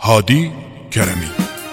Hadi Keremi.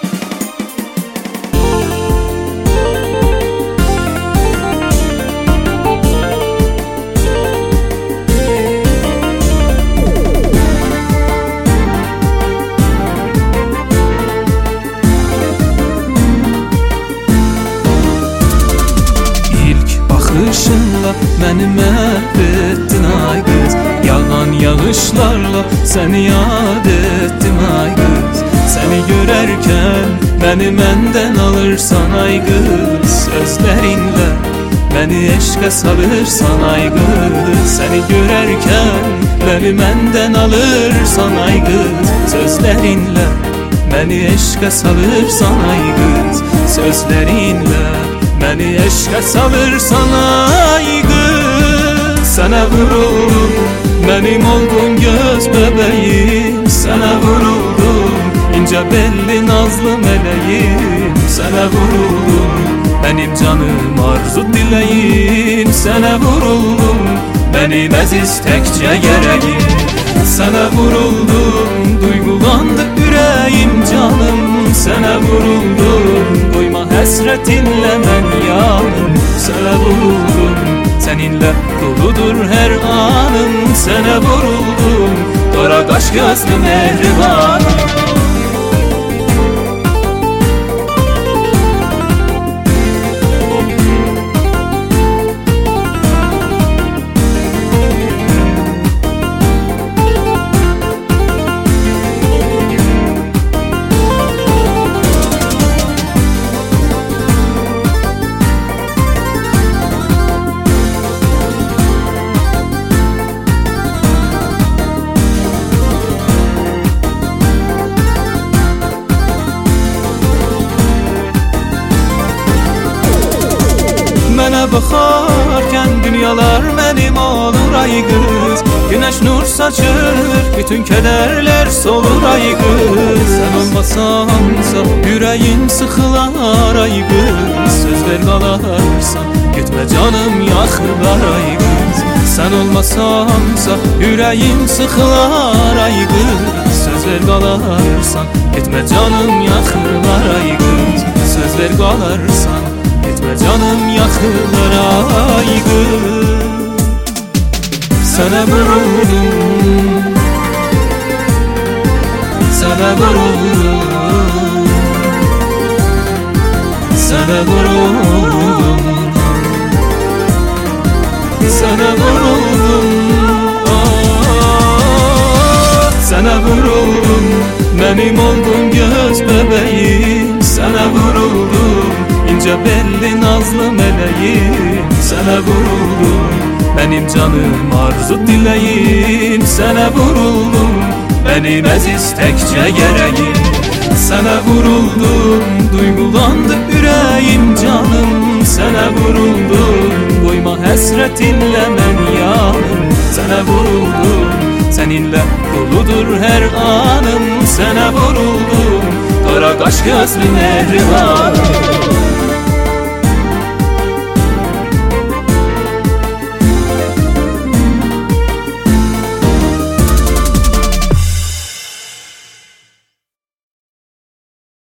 Bakışınla məni məhv ettin ay qız, yağan yağışlarla səni yad etdim ay qız. Səni görərkən məni məndən alırsan ay qız, sözlərinlə məni eşqə salırsan ay qız. Səni görərkən məni məndən alırsan ay qız, sözlərinlə məni eşqə salırsan ay qız. Sözlərinlə məni eşqə salırsan ay qız. Sənə vuruldum, mənim oldun göz bəbəyim. Sənə vuruldum, incə belli nazlı mələyim. Sənə vuruldum, mənim canım arzu diləyim. Sənə vuruldum, mənim əziz təkcə gərəyim. Sənə vuruldum, duygulandı ürəyim canım. Sənə vuruldum, qoyma həsrətinlə mən yanım. Sənə vuruldum, səninlə doludur hər anım. Sənə vuruldum, qara qaş gözlü mehribanım. Mənə baxarkən dünyalar mənim olur ay qız. Günəş nur saçır, bütün kədərlər solur ay qız. Sən olmasansa ürəyim sıxılar ay qız. Söz ver qalarsan, getmə canım yaxırlar ay qız. Sən olmasansa ürəyim sıxılar ay qız. Söz ver qalarsan, getmə canım yaxırlar ay qız. Söz ver qalarsan, etmə canım yaxırlar ay qız. Sənə vuruldum, sənə vuruldum, sənə vuruldum, sənə vuruldum, sənə vuruldum, mənim oldun göz bəbəyim. Sənə vuruldum, incə belli nazlı mələyim. Sənə vuruldum, mənim canım arzu diləyim. Sənə vuruldum, mənim əziz təkcə gərəyim. Sənə vuruldum, duygulandı ürəyim canım. Sənə vuruldum, qoyma həsrətinlə mən yanım. Sənə vuruldum, səninlə doludur hər anım. Sənə vuruldum, qara qaş gözlü mehribanım.